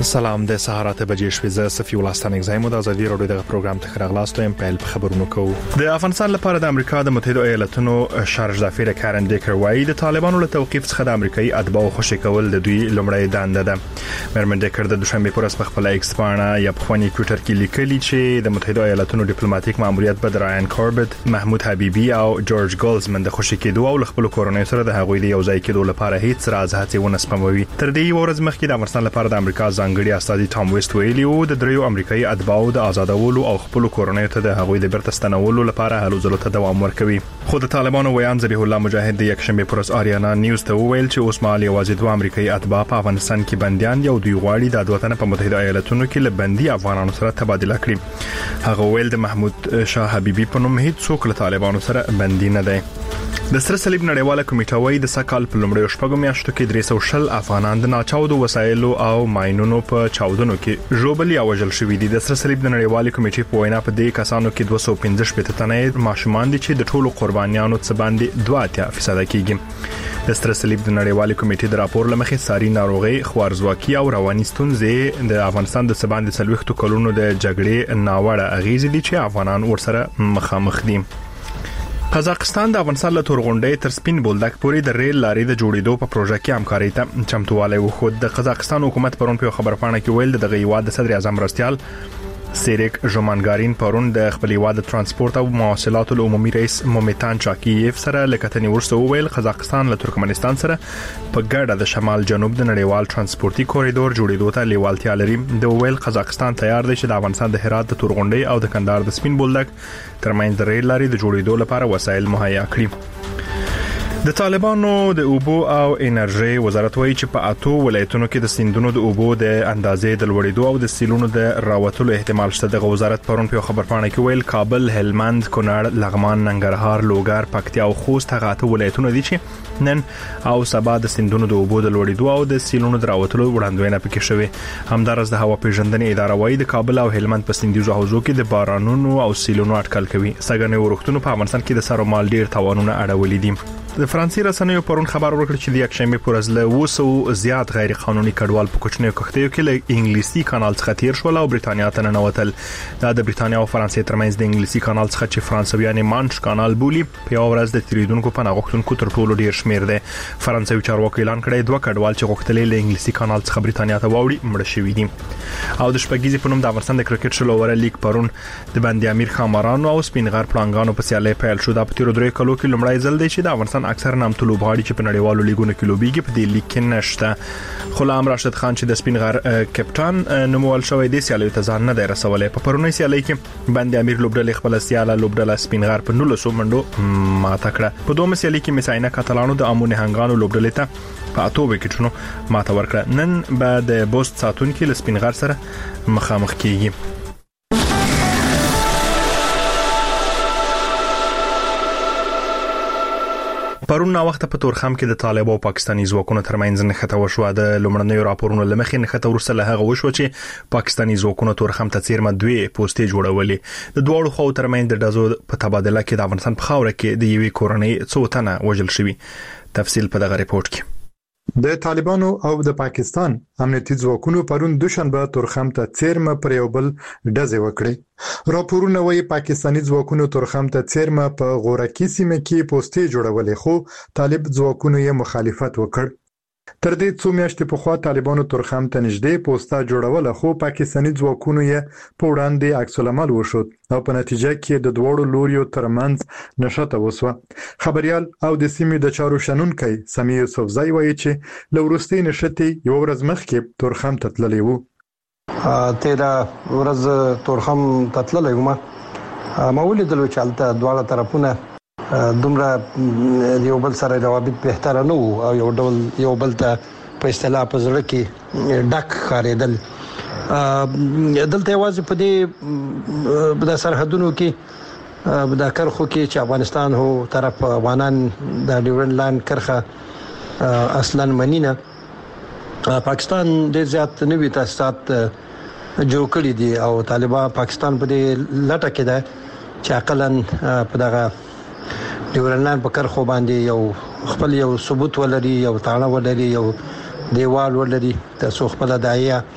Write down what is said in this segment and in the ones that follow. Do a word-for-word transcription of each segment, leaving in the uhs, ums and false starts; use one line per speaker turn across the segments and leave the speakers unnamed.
سلام د سهارات بجې شپې ز صفي ولستان اگزایمو د ازادي راډیو د پروګرام ته خراغلاستو ام په خبرونو کو د افغانستان لپاره د امریکا د متحده ایالاتونو شارج دافیر کارن ډیکر وایي د طالبانو له توقيف څخه د امریکایي اتباع خوشی کول د دوی لومړی دنده ده. مرمن ډیکر د دوشنبه پر اس خپل ایکس باندې یا په خونی ټوئیټر کې لیکلی چې د متحده ایالاتونو ډیپلوماټیک ماموریت به رایان کاربت، محمود حبیبی او جورج ګولزمن د خوشی کېدو او خپل کورنۍ سره د هغوی د یوځای کېدو لپاره هیڅ راز هڅه ونه سپموي. تر دې ورځ مخکې د افغانستان لپاره د امریکا ځانګړي استازي ټام ویسټ ویلي او د دریو امریکایي اتباعو د آزادولو او خپل کورنۍ ته د هغوی د بیرته ستنولو لپاره هلو ځلو ته دوام ورکوي. خو د طالبانو ویان ذبیح الله مجاهد د یکشنبه پر ورځ آریانا نیوز ته وویل چې اوس مهال یوازې دوه امریکایي اتباع په افغانستان کې بنديان یو دوی غواړي د دوتنه په متحده ایالاتونو کې له بندي افغانانو سره تبادله کړي. هغه ویل د محمود شاه حبیبی په نوم هیڅ څوک له طالبانو سره بندي نه دی. د سره صلیب نړیواله کمیټه وايي د سکهال په لومړیو شپږو میاشتو کې درې سوه شل افغانان د ناچاودو وسایلو او ماينونو په چاودنو کې ژوبل یا وژل شوي دي. د سره صلیب د نړیوالې کمیټې په وینا په دې کسانو کې دوه سوه پنځه شپږ تنه ماشومان دي چې د ټولو قربانیانو څخه باندې دوه اتیا فیصد کېږي. د سره صلیب د نړیوالې کمیټې د راپور لمخې ساري ناروغي، خوارزواکي او رواني ستونزې د افغانستان د سباند څلويختو کلونو د جګړې ناوړه اغیزې دي چې افغانان ورسره مخامخ دي. قزاقستان د افغانستان له تورغونډۍ تر سپین بولدک پورې د ریل لارې د جوړېدو په پروژه کې همکاري ته چمتووالی وښود. د قزاقستان حکومت پرون په خبرپاڼه کې ویل د هیواد د صدر اعظم مرستیال سیریک ژومانګارین پرون د خپل هیواد د ترانسپورت او مواصلاتو عمومي رئیس مومتان چاکییف سره لکتنې ورسته ویل قزاقستان له ترکمنستان سره په ګډه د شمال جنوب د نړیوال ترانسپورتي کوریډور جوړېدو ته لیوالتیا لري. د ویل قزاقستان تیار دی چې د افغانستان د هرات د تورغونډۍ او د کندهار د سپین بولدک ترمنځ د ریل لارې د جوړېدو لپاره وسایل مهیا کړي. د طالبانو د اوبو او انرژي وزارت وایي چې په اتو ولایتونو کې د سیندونو د اوبو د اندازې د لوړېدو او د سیلونو د راوتلو احتمال شته. د وزارت پرون په خبرپاڼه کې ویل کابل، هلمند، کونړ، لغمان، ننګرهار، لوګر، پکتیا او خوست هغه اتو ولایتونه دي چې نن او سبا د سیندونو د اوبو د لوړېدو او د سیلونو د راوتلو وړاندوینه پکې شوې. همدارس د هوا پیژندنې اداره وایي د کابل او هلمند په سیندیزو حوزو کې د بارانونو او سیلونو اټکل کوي. سګنې ورښتونو په افغانستان کې د سر او مال ډیر تاوانونه اړولې دي. د فرانسې رسنیو پرون خبر ورکړ چې د یکشنبه پر ورځ له وسو زیات غیر قانوني کډوال په کوچنیو کښتیو کې له انګلیسي کانال څخه تیر شول او بریتانیا ته ننوتل. دا د بریتانیا او فرانسې ترمنځ د انګلیسي کانال څخه چې فرانسویان مانش کانال بولي په یو ورځ د تیریدونکو په نغښتونکو تر ټولو ډیر شمیر دی. فرانسوي چارواکي اعلان کړی دوه کډوال چې غوښتل له انګلیسي کانال څخه بریتانیا ته واوړي مړ شوي دي. او د شپږیزې په نوم د افغانستان د کرکټ شل اوور لیګ پرون د بندي امیر خامارانو او سپینغر پړانګانو په سیالي پیل شو. د پتیرو درې کلو کې لومړی ځل دی چې د افغانستان اکثر نامتو لوبغاړي چې په نړیوالو لیګونو کې لوبيږي په دې لیګ کې نشته. غلام راشد خان چې د سپینغر کپټان نومول شوی دی سیالي ته ځان نه دی رسولای. په پرونی سیالي کې بندي امیر لوبډل خپل سیاله لوبډل سپینغر په نولسو منډو ماته کړه. په دومره سیالي کې مساینه کاتالانو د امونه هنګانو لوبډل ته په اتو وکټونو ماته ورکړه. نن به د بوست ساتونکو له سپینغر سره مخامخ کیږي. پرون نا وخت په تورخم کې د طالب او پاکستاني ځواکونو ترمنځ نښته وشوه. د لومړنیو راپورونو لمخې نښته ورسره له هغه وشو چې پاکستاني ځواکونو تورخم ته څیرمه دوی پوسټې جوړولې. د دوړو خو ترمنځ د دزو په تبادله کې د افغانستان په خاوره کې د یوې کورنۍ څو تنه وژل شوي. تفصیل په دغه ریپورت کې.
د طالبانو او د پاکستان امنیتي ځواکونو پرون دوشنبه تورخم ته څیرمه پر یو بل ډزې وکړې. راپورونه وايي پاکستاني ځواکونو تورخم ته څیرمه په غورکی سیمه کې پوسټې جوړولې خو طالب ځواکونو یې مخالفت وکړ. تر دې څو میاشتې پخوا طالبانو تورخم ته نږدې پوسټه جوړوله خو پاکستاني ځواکونو یې په وړاندې عکس العمل وشود او په نتیجه کې د دوړو لوريو ترمنځ نښته وسوه. خبريال او د سیمې د چارو شنونکي سمي یوسفزای وایي چې لورستي نشټي یو ورځ مخکې تورخم ته تللی وو.
تیرا ورځ تورخم ته تللی وم. ما ولیدل چې هلته دواړه طرفونه دومره یو بل سره روابط بهتره نه وو او یو ډول یو بل ته په اصطلاح په زړه کې ډک ښکارېدل. دلته یوازې په دې د سرحدونو کې د کرخو کې چې افغانستان هو طرف افغانان د ډیورنډ لاین کرخه اصلا منینه پاکستان ډېر زیات نوي تاسیسات جوړ کړي دي او طالبان پاکستان په دې لټه کې ده چې عقلاً په دغه ډیورنډ په کرخو باندې یو خپل یو ثبوت ولري یو تاړه ولري یو دیوال ولري تاسو خپل دایې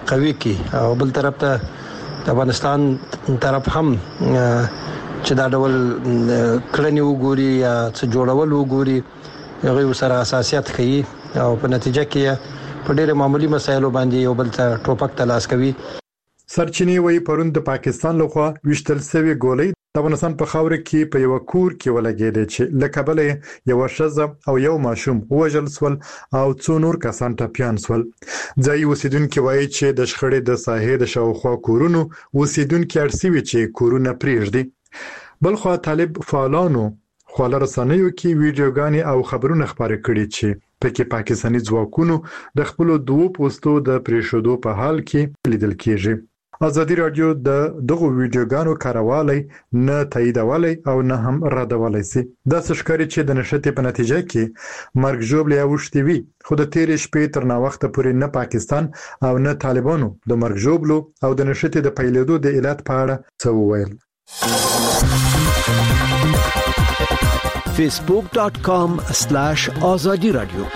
قوي کی او بل طرف ته د افغانستان طرف هم چې دا ډول کړنی وګوري یا څه جوړول وګوري هغه سره اساسيات کوي او په نتیجه کې په ډېر معمولی مسایلو باندې یو بل ته ټوپک تلاش کوي.
سرچینی وی پرون د پاکستان لخوا وشتل سوي ګولۍ د افغانستان په خاور کې په یو کور کې ولګېدې چې لکبلې یو شزه او یو ماشوم وژل سول او څو نور کسان ټپيان سول. ځای اوسیدونکو وایي چې د شخړې د ساحې د شاوخوا کورونو اوسیدونکو ارسوي چې کورونه پریږدي. بلخو طالب فعالانو خپل رسنیو کې ویډیوګانې او خبرونه خبرې کړي چې پکې پاکستاني ځواکونو د خپل دوه پوسټو د پریښودو په حال کې لیدل کېږي. ازادي رادیو د دغه ویډیوګانو کاروالی نه تاییدولای او نه هم ردولای سي. د سشکاري چې د نشټې په نتیجه کې مرګ جوړ لیا وشتي وي خو د تیر شپې تر نا وخت پورې نه پاکستان او نه طالبانو د مرګ جوړلو او د نشټې د پیلېدو د علت په اړه څه وویل.
facebook dot com slash azadi radio.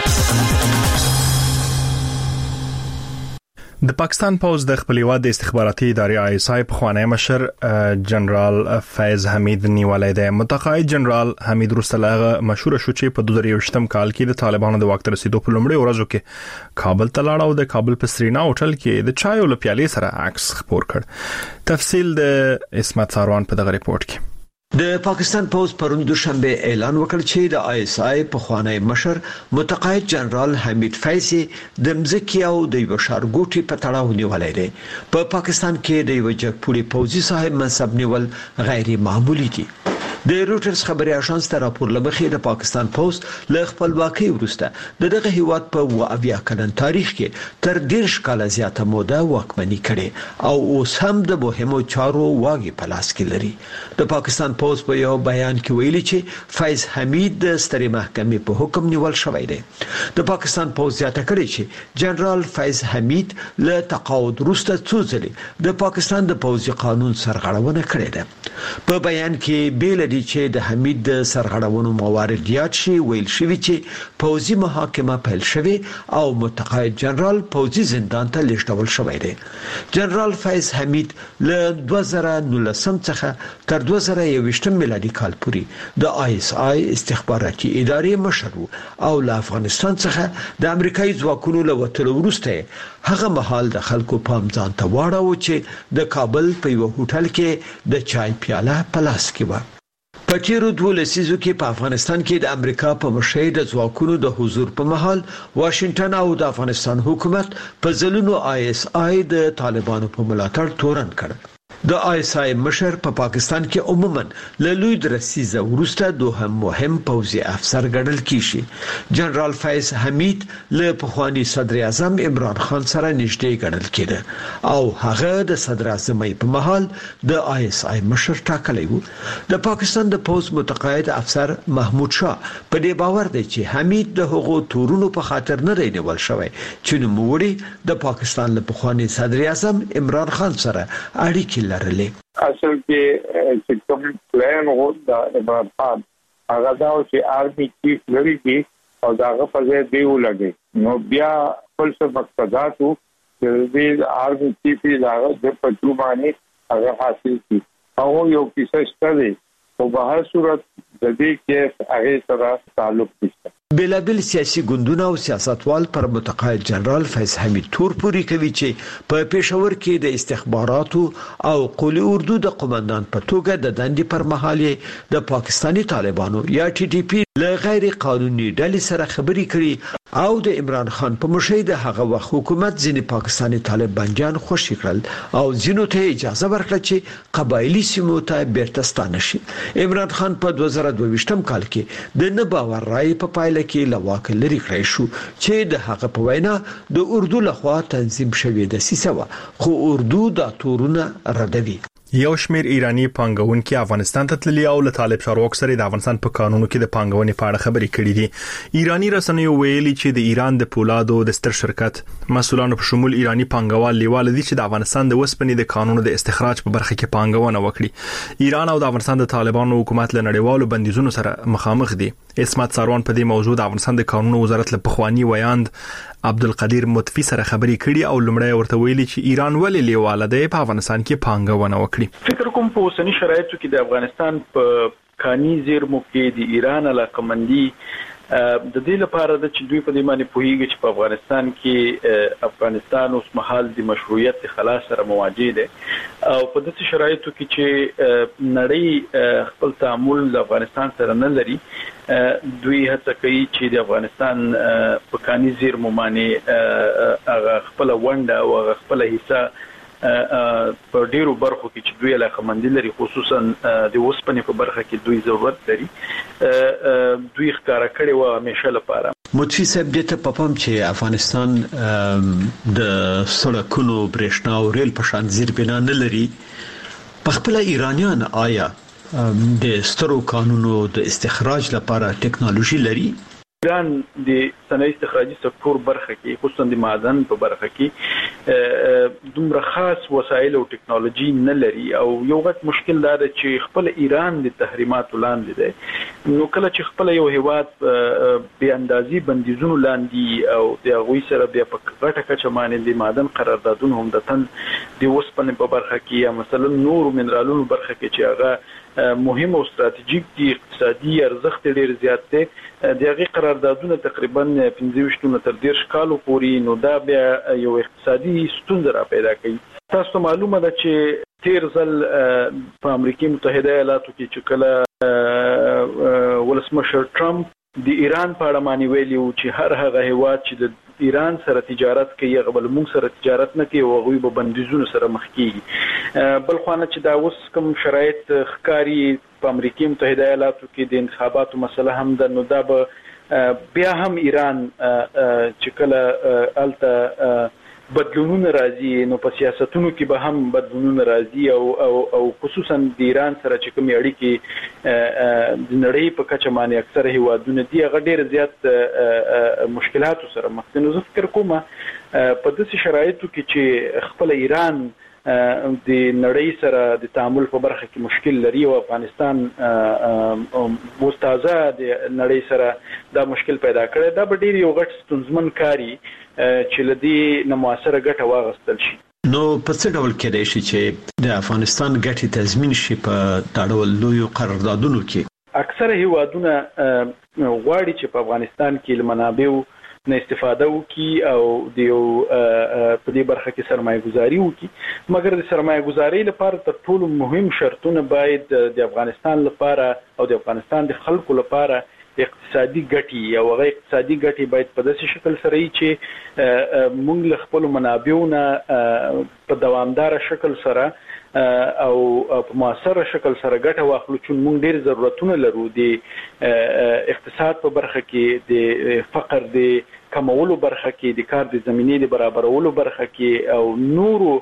د پاکستان پوز د خپل هیواد د استخباراتي ادارې آی اس آی په خوانی مشر جنرال فیض حمید نیولای دی. متقاعد جنرال حمید رستلغه مشهور شو چې په دوه زره یو کال کې د طالبانو د وخت رسیدو په لومړي ورځو کې کابل ته لاړ او د کابل په سرینا هوټل کې د چایو لپیالې سره عکس خپور کړ. تفصیل د اسمت ساروان په دغه ریپورت کې.
د پاکستان پوز پرون دوشنبه اعلان وکړ چې د آی اس آی په خوانی مشر متقاعد جنرال حمید فیض د مزکی او د بشارګوټي په تړاو نیولای دی. په پا پاکستان کې د یو جګپوري پوزي صاحب منصب نیول غیر معمولی دي. د روټرز خبري اژانس ته راپور لمخې د پاکستان پوز له خپلواکۍ وروسته دغه هیواد په اویا کلن تاریخ کې تر ډیر کال زیاته موده واکمني کړي او اوس هم د مهمو چارو واګي په لاس کې لري. د پاکستان پوز په یو بیان کې ویلي چې فیض حمید د سترې محکمې په حکم نیول شوی دی. د پاکستان پوز زیاته کړي چې جنرال فیض حمید له تقاعد وروسته څو ځلې د پاکستان د پوزي قانون سرغړونه کړې ده. په بیان کې بیل دي چې د حمید د سرغړونو موارد یاد شي ویل شوی چې پوزي محاکمه پیل شوی او متقاعد جنرال پوزي زندان ته لیږدول شوی دی. جنرال فیض حمید له دوه زره نولس څخه تر دوه زره یو میلادي کال پورې د آی اس آی استخباراتي ادارې مشر او له افغانستان څخه د امریکایي ځواکونو له وټلو وروسته هغه مهال د خلکو پام ځان ته واړاوه چې د کابل په یو هوټل کې د چای پیاله په لاس کې و. په تیرو دوه لسیزو کې په افغانستان کې د امریکا په مشرۍ د ځواکونو د حضور په مهال واشنگټن او د افغانستان حکومت په ځلونو آی اس آی د طالبانو په ملاتړ تورن کړ. د آی اس آی مشر په پا پاکستان کې عموما له لوی درسیزه وروسته دوهم مهم پوځي افسر ګڼل کیږي. جنرال فیض حمید له پخوانی صدر اعظم عمران خان سره نږدې ګڼل کېده او هغه د صدر اعظم په محل د آی اس آی مشر ټاکلی و. د پاکستان د پوز متقاعد افسر محمود شاه په دې باور دی چې حمید د هغو تورونو په خاطر نه رینول شوی چې نو موړي د پاکستان له پخوانی صدر اعظم عمران خان سره اړیکې لرلې.
اصل کې چې کوم پلان و د عمران خان هغه دا چې آرمي چیف لري دي او داغه په ځای دی ولګي نو بیا خپل څه مقصدات وو چې د آرمي چیف داغه د پټو باندې هغه حاصل کی او یو کیسه ستړي په بهر صورت د دې کې هغه سره تعلق نشته.
بلابل سیاسي ګوندونه او سیاستوال پر متقاعد جنرال فیض حمید تور پوری کوي چې په پېښور کې د استخباراتو او قومي اردو د قومندان په توګه د دندې پر مهال د پاکستانی طالبانو یا ټي ټي پی له غیر قانوني ډلې سره خبري کړي او د عمران خان په مشرۍ د هغه وخت حکومت ځینې پاکستانی طالبانجان خوشی کړل او ځینو ته اجازه ورکړه چې قبایلی سیمو ته بیرته ستانه شي. عمران خان په دوه زره دوه کال کې د نه باور رائے په پایله کې لواک لري کړی شو چې د هغه په وینا د اردو لخوا تنظیم شوی د سیسه خو اردو د تورونه ردوي.
یو شمیر ایرانی پانګونکي افغانستان ته تللي او له طالب چارواکو سره د افغانستان په قانونو کې د پانګونې په اړه خبرې کړې دي. ایرانی رسنیو ویلي چې د ایران د پولادو د ستر شرکت مسولانو په شمول ایرانی پانګوال لیوال دي چې د افغانستان د وسپنې د قانونو د استخراج په برخه کې پانګونه وکړي. ایران او د افغانستان د طالبانو حکومت له نړیوالو بندیزونو سره مخامخ دي. اسمت ساروان په دې موضوع د افغانستان د قانون وزارت له پخوانی ویاند عبدالقدیر مطفی سره خبرې کړي او لمړی ورته ویلي چې ایران ولې لیواله دی په افغانستان کې پانګونه وکړي.
فکر کوم په اوسنی شرایطو کې د افغانستان په کاني زیرمو کې د ایران علاقمندي د دې لپاره د چې دوی په دې باندې پوهیږي چې په افغانستان کې افغانستان اوس مهال د مشروعیت خلاص سره مواجه دي او په دې شرایطو کې چې نړۍ خپل تعامل د افغانستان سره نه لري دوی هڅه کوي چې د افغانستان په کاني زیرمو باندې هغه خپل ونډه او هغه خپل حصہ په ډیرو برخو کې چې دوی علاقمندي لري خصوصا د اوسپنې په برخه کې دوی ضرورت لري دوی ښکارا کړي و همیشه لپاره.
مطفی صاحب دې ته په پام چې افغانستان د سړکونو برېښنا او ریل په شان زیربنا نه لري په خپل ایرانیان آیا د سترو قانونو د استخراج لپاره ټکنالوژي لري؟
ایران د صنایع استخراجي سکتور برخه کې خصوصا د معدن په برخه کې دومره خاص وسایل او ټکنالوژي نه لري او یو غټ مشکل دا دی چې خپل ایران د تحریمات لاندې دی نو کله چې خپل یو هیواد به اندازي بندیزونو لاندې او د غوي سره بیا په غټه کچه باندې د معدن قراردادونه هم د تن د وسپنې په برخه کې یا مثلا نور منرالونو برخه کې چې هغه مهم او ستراتیژیک دي اقتصادي ارزښت ډیر زیات دی د هغه قراردادونه تقریبا پنځه ویشت تر ډیر کالو پورې نو دا بیا یو اقتصادي ستونزه را پیدا کوي. تاسو معلومه ده چې تیر ځل په امریکا متحده ایالاتو کې چې کله ولسمشر ټرمپ د ایران په اړه مانی ویلي چې هر هغه هیواد چې د ایران سره تجارت کوي غبل موږ سره تجارت نه کوي او غوي به بندیزونو سره مخ کیږي بل خو نه چې دا اوس کوم شرایط ښکاری په امریکا متحده ایالاتو کې د انتخاباتو مسله هم د نو دا به بیا هم ایران چې کله الته بدلونونه راځي نو په سیاستونو کې به هم بدلونونه راځي او او او خصوصا د ایران سره چې کوم اړیکې د نړۍ په کچه باندې اکثره هیوادونه دي هغه ډېر زیات مشکلاتو سره مخ دي. نو زه فکر کوم په داسې شرایطو کې چې خپل ایران د نړۍ سره د تعامل په برخه کې مشکل لري او افغانستان مستازه د نړۍ سره دا مشکل پیدا کړی دا به ډیر یو غټ ستونزمن کاری چې لدی نه موثره ګټه واغستل شي.
نو په څه ډول کېدای شي چې د افغانستان ګټې تضمین شي په تاړول لوی قراردادونو کې؟
اکثره هیوادونه غواړي چې په افغانستان کې منابع نه استفاده وکي او د یو په دې برخه کې سرمایه گذاري وکي مګر د سرمایه گذاري لپاره تر ټولو مهم شرطونه باید د افغانستان لپاره او د افغانستان د خلکو لپاره اقتصادي ګټي او هغه اقتصادي ګټي باید په داسې شکل سره چې موږ له خپل منابعونو په دوامدار شکل سره او په موثر شکل سره ګټه واخلو چې موږ ډېر ضرورتونه لرو د اقتصاد په برخه کې د فقر د کمولو برخه کې د کار د زمینې د برابرولو برخه کې او نورو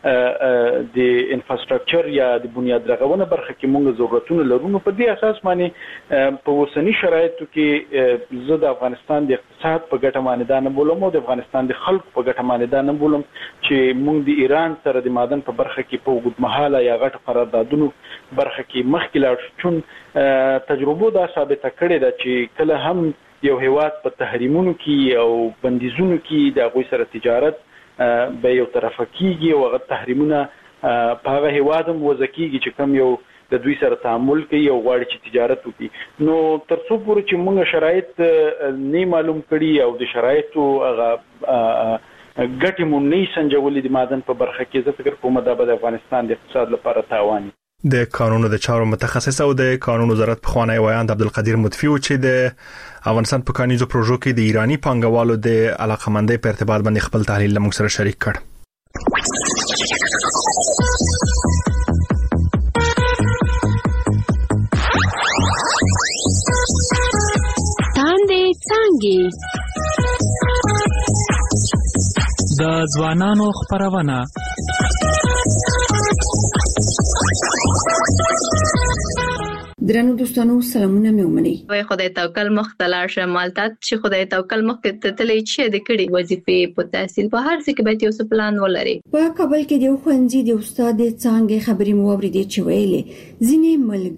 د انفراستراکچر یا د بنیاد رغونه برخه کې موږ ضرورتونه لرو. په دې اساس باندې په اوسنی شرایطو کې زه د افغانستان د اقتصاد په ګټه باندې دا نه بولم او د افغانستان د خلکو په ګټه باندې دا نه بولم چې موږ د ایران سره د معدن په برخه کې په اوږدمهاله یا غټ قراردادونو برخه کې مخکې لاړ شو چون تجربه دا ثابته کړې ده چې کله هم یو هیواد په تحریمونو کې او بندیزونو کې د غوي سره تجارت به یو طرفه کیږي او هغه تحریمونه په هغه هیواد هم وځکیږي چې کم یو د دوی سره تعامل کوي او غواړي چې تجارت وکړي. نو تر څو پورې چې موږ شرایط نه معلوم کړي او د شرایطو هغه ګټې مونږ نه سنجولې د معدن په برخه کې زه فکر کوم دا به د افغانستان د اقتصاد لپاره تاوان.
د قانونو د چارو متخصص او د قانون وزارت پخوانی ویاند عبدالقدیر مطفی و چې د افغانستان په کانیزو پروژو کې د ایرانی پانګوالو د علاقمندۍ په ارتباط باندې خپل تحلیل له موږ سره شریک کړ.
تاندې څنګه
د ځوانانو خبرونه
درنو دوستانو سلامونه مې ومني.
وای خدای توکل مختلار شمالتات چې خدای توکل مخ ته تلې چې د کړي وظیفه په تحصیل په هر څه کې به یو پلان ولري.
په کابل کې د خوندې د استاد څنګه خبرې مو اوریدې چې ویلې ځینې ملګری